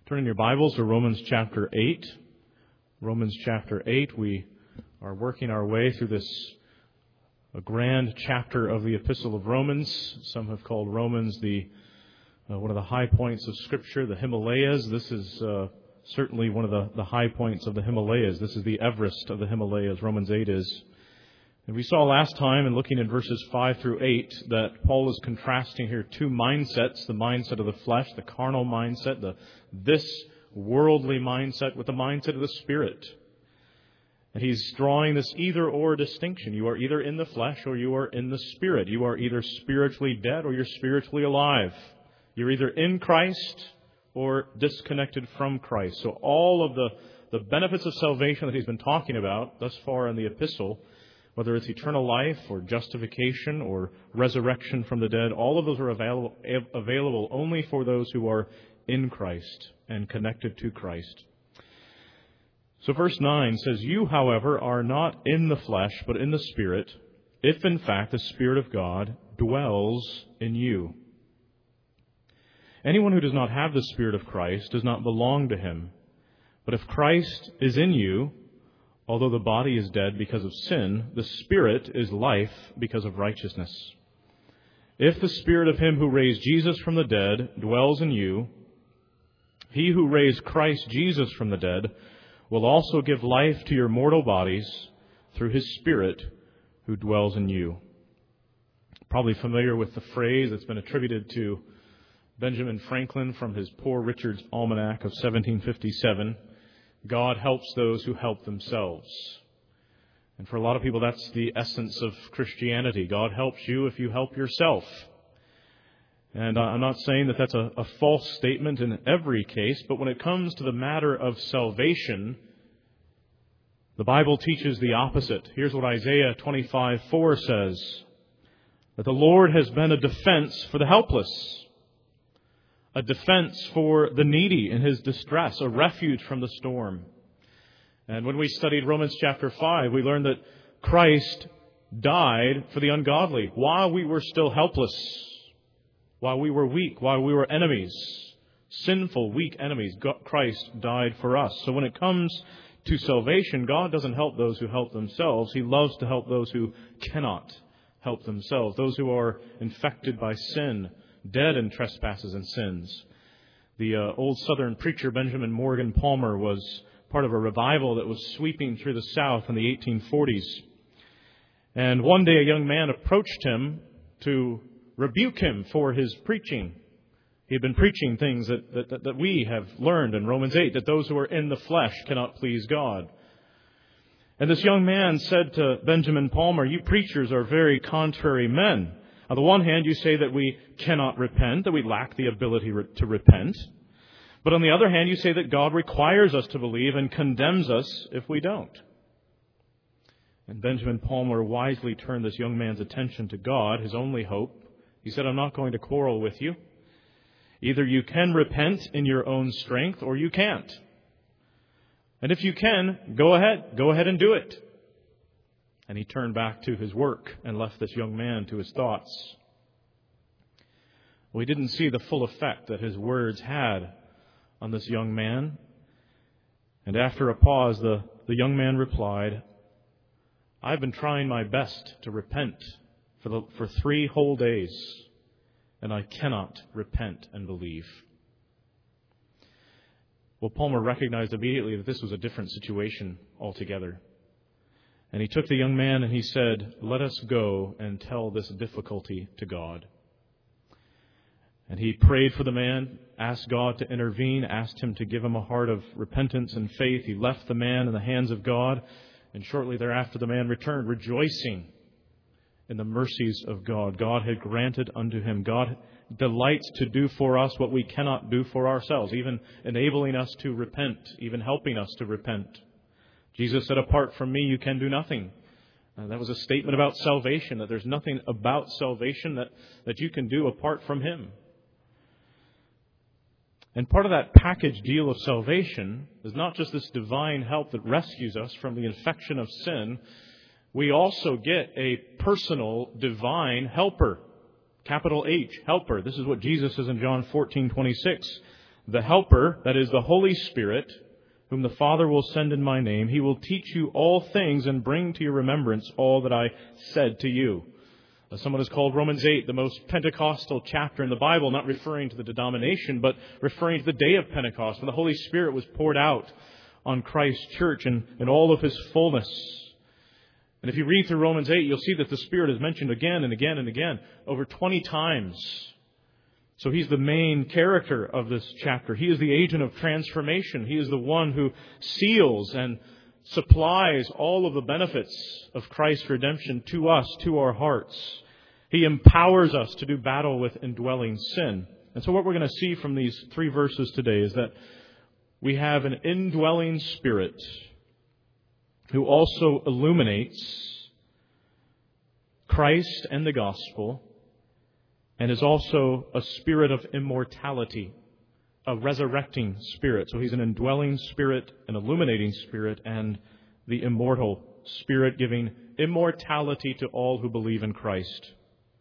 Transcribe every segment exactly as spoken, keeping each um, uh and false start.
Turn in your Bibles to Romans chapter eight. Romans chapter eight, we are working our way through this a grand chapter of the Epistle of Romans. Some have called Romans the uh, one of the high points of Scripture, the Himalayas. This is uh, certainly one of the, the high points of the Himalayas. This is the Everest of the Himalayas, Romans eight is. And we saw last time, in looking at verses five through eight, that Paul is contrasting here two mindsets, the mindset of the flesh, the carnal mindset, the this worldly mindset with the mindset of the Spirit. And he's drawing this either-or distinction. You are either in the flesh or you are in the Spirit. You are either spiritually dead or you're spiritually alive. You're either in Christ or disconnected from Christ. So all of the, the benefits of salvation that he's been talking about thus far in the epistle, whether it's eternal life or justification or resurrection from the dead, all of those are available, available only for those who are in Christ and connected to Christ. So verse nine says, "You, however, are not in the flesh, but in the Spirit, if in fact the Spirit of God dwells in you. Anyone who does not have the Spirit of Christ does not belong to him. But if Christ is in you, although the body is dead because of sin, the Spirit is life because of righteousness. If the Spirit of him who raised Jesus from the dead dwells in you, he who raised Christ Jesus from the dead will also give life to your mortal bodies through his Spirit who dwells in you." Probably familiar with the phrase that's been attributed to Benjamin Franklin from his Poor Richard's Almanac of seventeen fifty-seven. God helps those who help themselves. And for a lot of people, that's the essence of Christianity. God helps you if you help yourself. And I'm not saying that that's a, a false statement in every case, but when it comes to the matter of salvation, the Bible teaches the opposite. Here's what Isaiah twenty-five four says, that the Lord has been a defense for the helpless, a defense for the needy in his distress, a refuge from the storm. And when we studied Romans chapter five, we learned that Christ died for the ungodly while we were still helpless, while we were weak, while we were enemies, sinful, weak enemies. Christ died for us. So when it comes to salvation, God doesn't help those who help themselves. He loves to help those who cannot help themselves, those who are infected by sin, dead in trespasses and sins. The uh, old Southern preacher Benjamin Morgan Palmer was part of a revival that was sweeping through the South in the eighteen forties. And one day a young man approached him to rebuke him for his preaching. He had been preaching things that, that, that we have learned in Romans eight, that those who are in the flesh cannot please God. And this young man said to Benjamin Palmer, "You preachers are very contrary men. On the one hand, you say that we cannot repent, that we lack the ability to repent. But on the other hand, you say that God requires us to believe and condemns us if we don't." And Benjamin Palmer wisely turned this young man's attention to God, his only hope. He said, "I'm not going to quarrel with you. Either you can repent in your own strength or you can't. And if you can, go ahead. Go ahead and do it." And he turned back to his work and left this young man to his thoughts. We didn't see the full effect that his words had on this young man. And after a pause, the, the young man replied, "I've been trying my best to repent for, the, for three whole days, and I cannot repent and believe." Well, Palmer recognized immediately that this was a different situation altogether. And he took the young man and he said, "Let us go and tell this difficulty to God." And he prayed for the man, asked God to intervene, asked him to give him a heart of repentance and faith. He left the man in the hands of God, and shortly thereafter the man returned, rejoicing in the mercies of God. God had granted unto him. God delights to do for us what we cannot do for ourselves, even enabling us to repent, even helping us to repent. Jesus said, "Apart from me, you can do nothing." Uh, that was a statement about salvation, that there's nothing about salvation that, that you can do apart from him. And part of that package deal of salvation is not just this divine help that rescues us from the infection of sin. We also get a personal divine helper. Capital H, helper. This is what Jesus says in John fourteen twenty-six. The Helper, that is the Holy Spirit, whom the Father will send in my name, He will teach you all things and bring to your remembrance all that I said to you. Someone has called Romans eight the most Pentecostal chapter in the Bible, not referring to the denomination, but referring to the day of Pentecost, when the Holy Spirit was poured out on Christ's church in, in all of His fullness. And if you read through Romans eight, you'll see that the Spirit is mentioned again and again and again, over twenty times. So He's the main character of this chapter. He is the agent of transformation. He is the one who seals and supplies all of the benefits of Christ's redemption to us, to our hearts. He empowers us to do battle with indwelling sin. And so what we're going to see from these three verses today is that we have an indwelling Spirit who also illuminates Christ and the gospel, and is also a spirit of immortality, a resurrecting Spirit. So He's an indwelling Spirit, an illuminating Spirit, and the immortal Spirit, giving immortality to all who believe in Christ.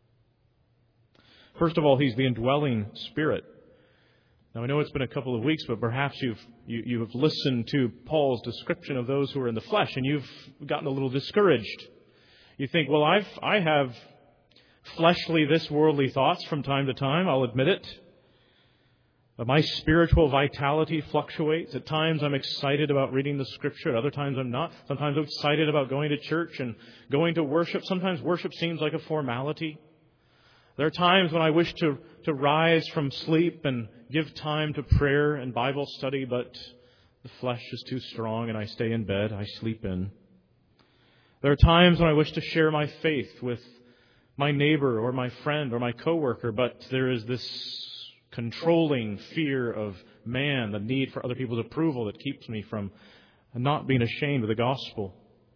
First of all, He's the indwelling Spirit. Now, I know it's been a couple of weeks, but perhaps you've you, you have listened to Paul's description of those who are in the flesh, and you've gotten a little discouraged. You think, well, I've I have fleshly, this worldly thoughts from time to time, I'll admit it. But my spiritual vitality fluctuates. At times I'm excited about reading the Scripture. At other times I'm not. Sometimes I'm excited about going to church and going to worship. Sometimes worship seems like a formality. There are times when I wish to, to rise from sleep and give time to prayer and Bible study, but the flesh is too strong and I stay in bed. I sleep in. There are times when I wish to share my faith with my neighbor or my friend or my coworker, but there is this controlling fear of man, the need for other people's approval that keeps me from not being ashamed of the gospel.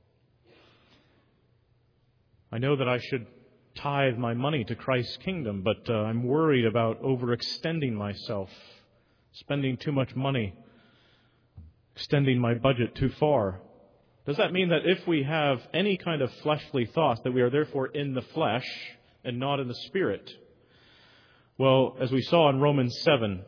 I know that I should tithe my money to Christ's kingdom, but uh, I'm worried about overextending myself, spending too much money, extending my budget too far. Does that mean that if we have any kind of fleshly thoughts, that we are therefore in the flesh and not in the Spirit? Well, as we saw in Romans seven,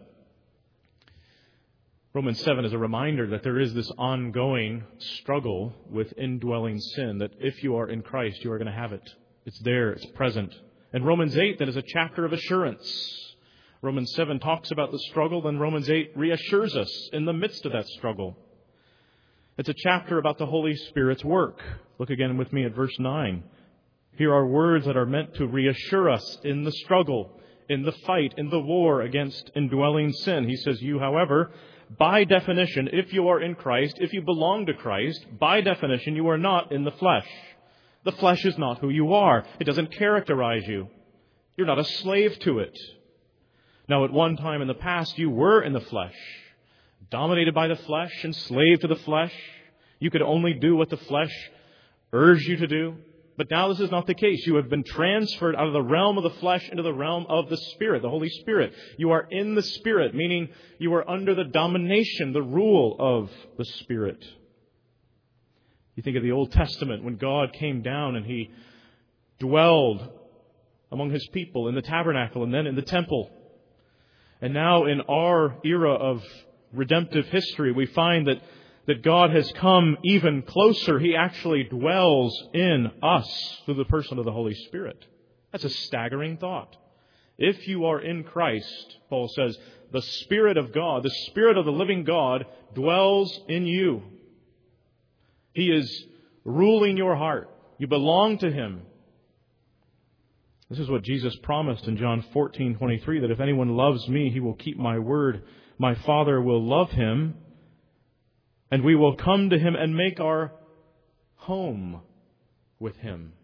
Romans seven is a reminder that there is this ongoing struggle with indwelling sin, that if you are in Christ, you are going to have it. It's there, it's present. And Romans eight then is a chapter of assurance. Romans seven talks about the struggle, then Romans eight reassures us in the midst of that struggle. It's a chapter about the Holy Spirit's work. Look again with me at verse nine. Here are words that are meant to reassure us in the struggle, in the fight, in the war against indwelling sin. He says, you, however, by definition, if you are in Christ, if you belong to Christ, by definition, you are not in the flesh. The flesh is not who you are. It doesn't characterize you. You're not a slave to it. Now, at one time in the past, you were in the flesh, dominated by the flesh, enslaved to the flesh. You could only do what the flesh urged you to do. But now this is not the case. You have been transferred out of the realm of the flesh into the realm of the Spirit, the Holy Spirit. You are in the Spirit, meaning you are under the domination, the rule of the Spirit. You think of the Old Testament when God came down and He dwelled among His people in the tabernacle and then in the temple. And now in our era of redemptive history, we find that that God has come even closer. He actually dwells in us through the person of the Holy Spirit. That's a staggering thought. If you are in Christ, Paul says, the Spirit of God, the Spirit of the living God dwells in you. He is ruling your heart. You belong to Him. This is what Jesus promised in John fourteen twenty-three, that if anyone loves me, he will keep my word. My Father will love him, and we will come to him and make our home with him.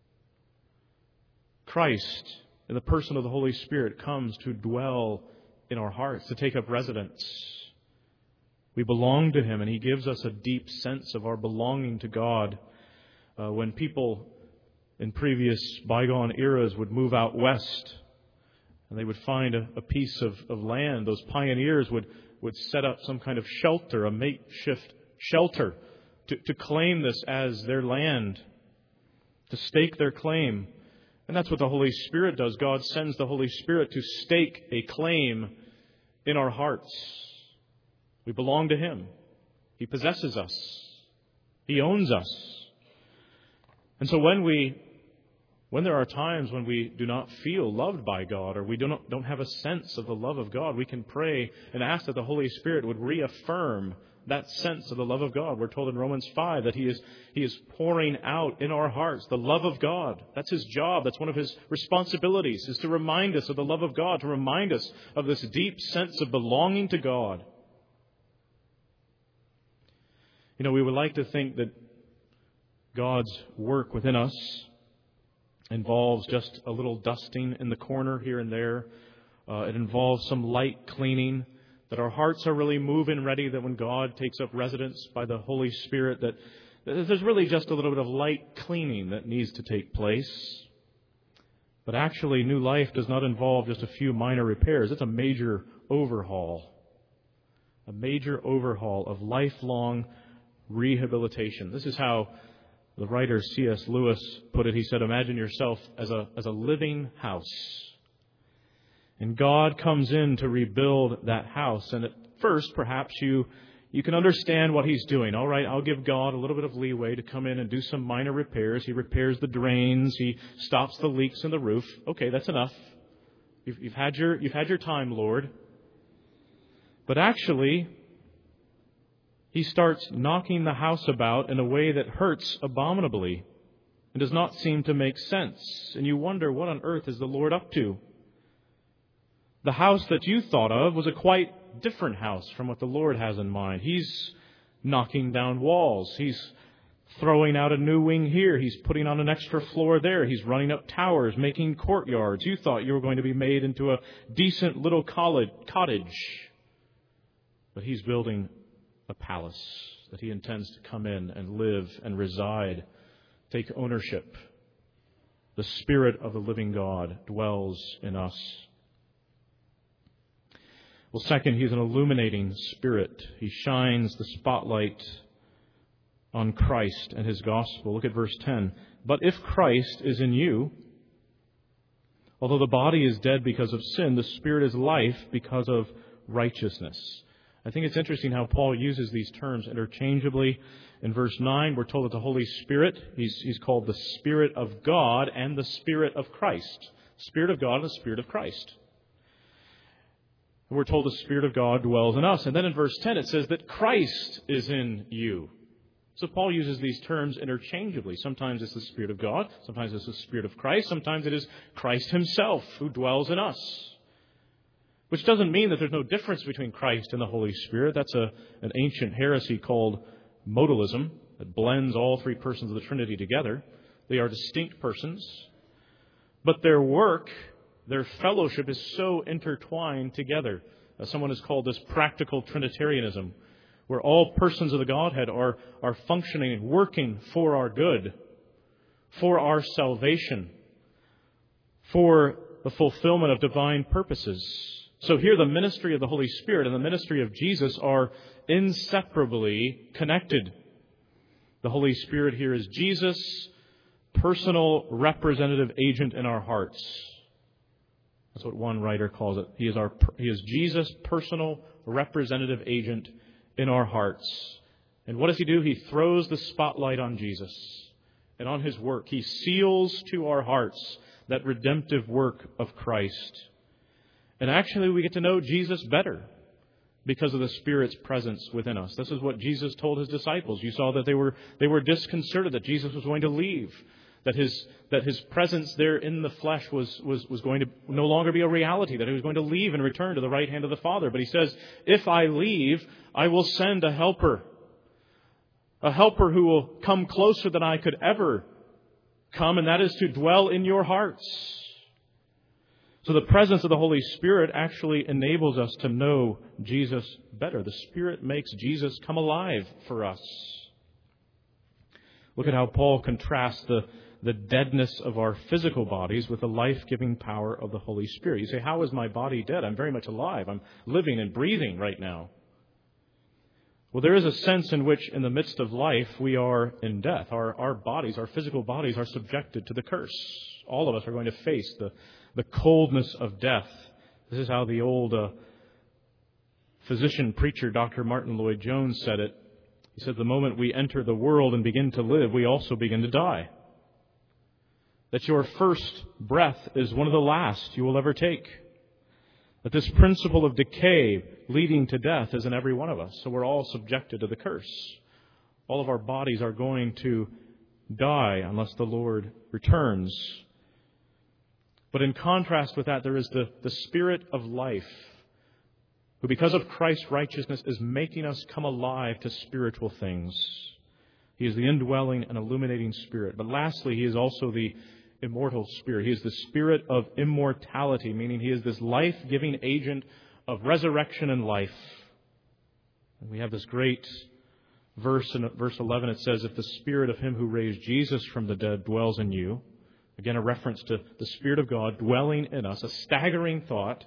Christ, in the person of the Holy Spirit, comes to dwell in our hearts, to take up residence. We belong to Him, and He gives us a deep sense of our belonging to God. Uh, when people in previous bygone eras would move out west, and they would find a, a piece of, of land, those pioneers would would set up some kind of shelter, a makeshift shelter, to, to claim this as their land, to stake their claim. And that's what the Holy Spirit does. God sends the Holy Spirit to stake a claim in our hearts. We belong to Him. He possesses us. He owns us. And so when we, when there are times when we do not feel loved by God, or we do not, don't have a sense of the love of God, we can pray and ask that the Holy Spirit would reaffirm that sense of the love of God. We're told in Romans five that He is, He is pouring out in our hearts the love of God. That's His job. That's one of His responsibilities, is to remind us of the love of God, to remind us of this deep sense of belonging to God. You know, we would like to think that God's work within us involves just a little dusting in the corner here and there. Uh, it involves some light cleaning, that our hearts are really moving ready, that when God takes up residence by the Holy Spirit, that, that there's really just a little bit of light cleaning that needs to take place. But actually, new life does not involve just a few minor repairs. It's a major overhaul. A major overhaul of lifelong rehabilitation. This is how the writer C S Lewis put it. He said, imagine yourself as a, as a living house. And God comes in to rebuild that house. And at first, perhaps you you can understand what He's doing. All right, I'll give God a little bit of leeway to come in and do some minor repairs. He repairs the drains. He stops the leaks in the roof. Okay, that's enough. You've, you've had your you've had your time, Lord. But actually, He starts knocking the house about in a way that hurts abominably and does not seem to make sense. And you wonder, what on earth is the Lord up to? The house that you thought of was a quite different house from what the Lord has in mind. He's knocking down walls. He's throwing out a new wing here. He's putting on an extra floor there. He's running up towers, making courtyards. You thought you were going to be made into a decent little cottage. But He's building a palace that He intends to come in and live and reside, take ownership. The Spirit of the living God dwells in us. Well, second, He's an illuminating Spirit. He shines the spotlight on Christ and His gospel. Look at verse ten. But if Christ is in you, although the body is dead because of sin, the Spirit is life because of righteousness. I think it's interesting how Paul uses these terms interchangeably. In verse nine, we're told that the Holy Spirit, he's, he's called the Spirit of God and the Spirit of Christ. Spirit of God and the Spirit of Christ. And we're told the Spirit of God dwells in us. And then in verse ten, it says that Christ is in you. So Paul uses these terms interchangeably. Sometimes it's the Spirit of God. Sometimes it's the Spirit of Christ. Sometimes it is Christ Himself who dwells in us. Which doesn't mean that there's no difference between Christ and the Holy Spirit. That's a, an ancient heresy called modalism that blends all three persons of the Trinity together. They are distinct persons. But their work, their fellowship is so intertwined together. Uh, someone has called this practical Trinitarianism, where all persons of the Godhead are, are functioning and working for our good, for our salvation, for the fulfillment of divine purposes. So here the ministry of the Holy Spirit and the ministry of Jesus are inseparably connected. The Holy Spirit here is Jesus' personal representative agent in our hearts. That's what one writer calls it. He is our he is Jesus' personal representative agent in our hearts. And what does He do? He throws the spotlight on Jesus and on His work. He seals to our hearts that redemptive work of Christ. And actually, we get to know Jesus better because of the Spirit's presence within us. This is what Jesus told His disciples. You saw that they were they were disconcerted that Jesus was going to leave, that His that His presence there in the flesh was was was going to no longer be a reality, that He was going to leave and return to the right hand of the Father. But He says, if I leave, I will send a helper, a helper who will come closer than I could ever come, and that is to dwell in your hearts. So the presence of the Holy Spirit actually enables us to know Jesus better. The Spirit makes Jesus come alive for us. Look at how Paul contrasts the, the deadness of our physical bodies with the life-giving power of the Holy Spirit. You say, how is my body dead? I'm very much alive. I'm living and breathing right now. Well, there is a sense in which in the midst of life we are in death. Our, our bodies, our physical bodies are subjected to the curse. All of us are going to face the, the coldness of death. This is how the old uh, physician preacher Doctor Martin Lloyd-Jones said it. He said, the moment we enter the world and begin to live, we also begin to die. That your first breath is one of the last you will ever take. That this principle of decay leading to death is in every one of us. So we're all subjected to the curse. All of our bodies are going to die unless the Lord returns. But in contrast with that, there is the, the Spirit of life, who because of Christ's righteousness is making us come alive to spiritual things. He is the indwelling and illuminating Spirit. But lastly, He is also the immortal Spirit. He is the Spirit of immortality, meaning He is this life-giving agent of resurrection and life. And we have this great verse in verse eleven. It says, if the Spirit of Him who raised Jesus from the dead dwells in you, again a reference to the Spirit of God dwelling in us, a staggering thought,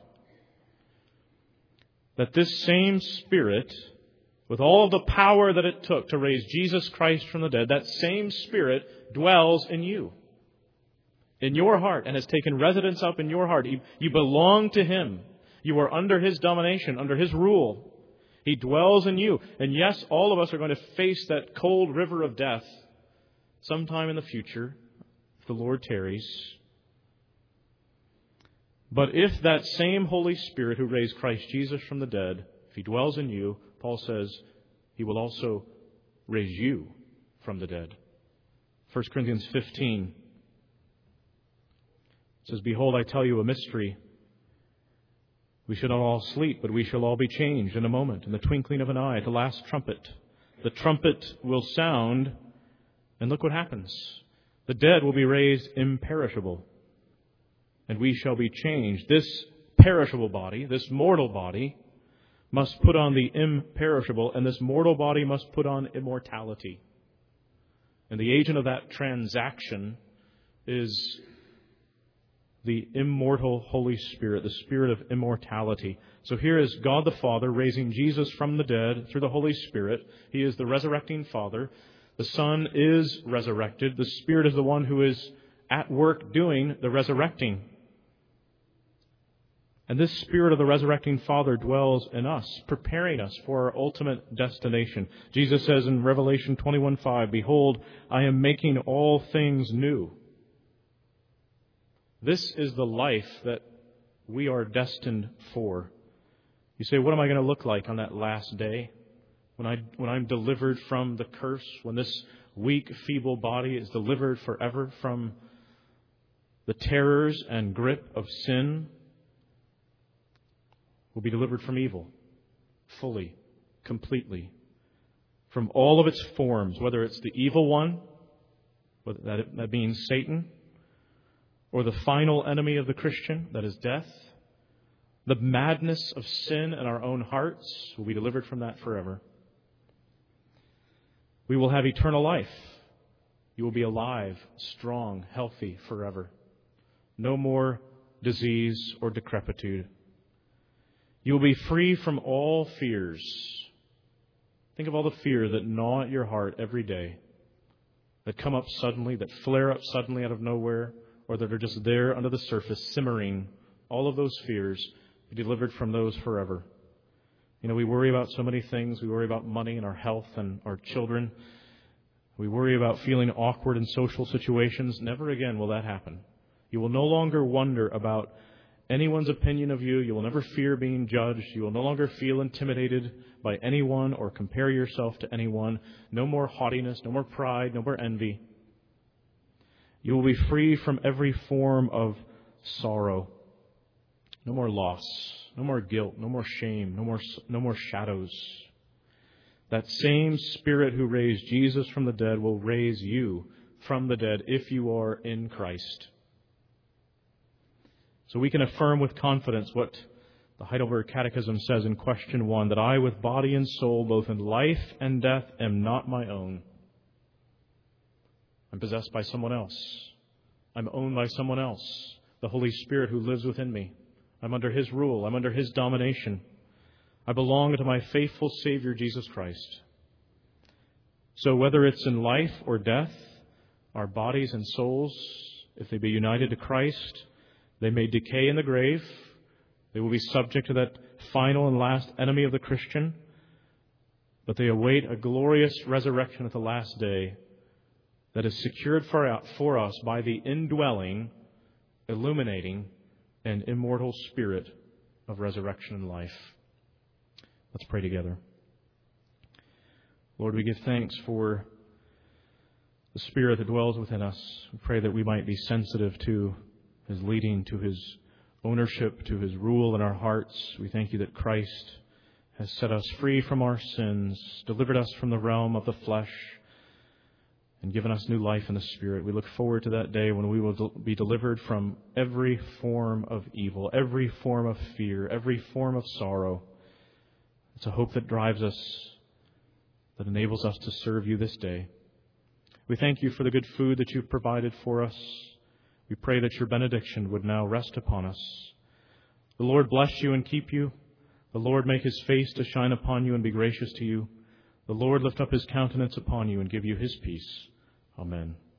that this same Spirit, with all the power that it took to raise Jesus Christ from the dead, that same Spirit dwells in you, in your heart, and has taken residence up in your heart. You, you belong to Him. You are under His domination, under His rule. He dwells in you. And yes, all of us are going to face that cold river of death sometime in the future, if the Lord tarries. But if that same Holy Spirit who raised Christ Jesus from the dead, if He dwells in you, Paul says, He will also raise you from the dead. First Corinthians fifteen says, behold, I tell you a mystery. We shall not all sleep, but we shall all be changed in a moment, in the twinkling of an eye, at the last trumpet. The trumpet will sound, and look what happens. The dead will be raised imperishable, and we shall be changed. This perishable body, this mortal body, must put on the imperishable, and this mortal body must put on immortality. And the agent of that transaction is the immortal Holy Spirit, the Spirit of immortality. So here is God the Father raising Jesus from the dead through the Holy Spirit. He is the resurrecting Father. The Son is resurrected. The Spirit is the one who is at work doing the resurrecting. And this Spirit of the resurrecting Father dwells in us, preparing us for our ultimate destination. Jesus says in Revelation twenty-one five, behold, I am making all things new. This is the life that we are destined for. You say, what am I going to look like on that last day? When, I, when I'm delivered from the curse, when this weak, feeble body is delivered forever from the terrors and grip of sin, we'll be delivered from evil, fully, completely, from all of its forms, whether it's the evil one, whether that, that means Satan, or the final enemy of the Christian, that is death. The madness of sin in our own hearts will be delivered from that forever. We will have eternal life. You will be alive, strong, healthy forever. No more disease or decrepitude. You will be free from all fears. Think of all the fears that gnaw at your heart every day, that come up suddenly, that flare up suddenly out of nowhere, or that are just there under the surface, simmering. All of those fears, be delivered from those forever. You know, we worry about so many things. We worry about money and our health and our children. We worry about feeling awkward in social situations. Never again will that happen. You will no longer wonder about anyone's opinion of you. You will never fear being judged. You will no longer feel intimidated by anyone or compare yourself to anyone. No more haughtiness, no more pride, no more envy. You will be free from every form of sorrow. No more loss, no more guilt, no more shame, no more, no more shadows. That same Spirit who raised Jesus from the dead will raise you from the dead if you are in Christ. So we can affirm with confidence what the Heidelberg Catechism says in question one, that I with body and soul, both in life and death, am not my own. I'm possessed by someone else. I'm owned by someone else, the Holy Spirit who lives within me. I'm under His rule. I'm under His domination. I belong to my faithful Savior, Jesus Christ. So whether it's in life or death, our bodies and souls, if they be united to Christ, they may decay in the grave. They will be subject to that final and last enemy of the Christian, but they await a glorious resurrection at the last day that is secured for, for us by the indwelling, illuminating, and immortal Spirit of resurrection and life. Let's pray together. Lord, we give thanks for the Spirit that dwells within us. We pray that we might be sensitive to His leading, to His ownership, to His rule in our hearts. We thank you that Christ has set us free from our sins, delivered us from the realm of the flesh, and given us new life in the Spirit. We look forward to that day when we will be delivered from every form of evil, every form of fear, every form of sorrow. It's a hope that drives us, that enables us to serve you this day. We thank you for the good food that you've provided for us. We pray that your benediction would now rest upon us. The Lord bless you and keep you. The Lord make his face to shine upon you and be gracious to you. The Lord lift up his countenance upon you and give you his peace. Amen.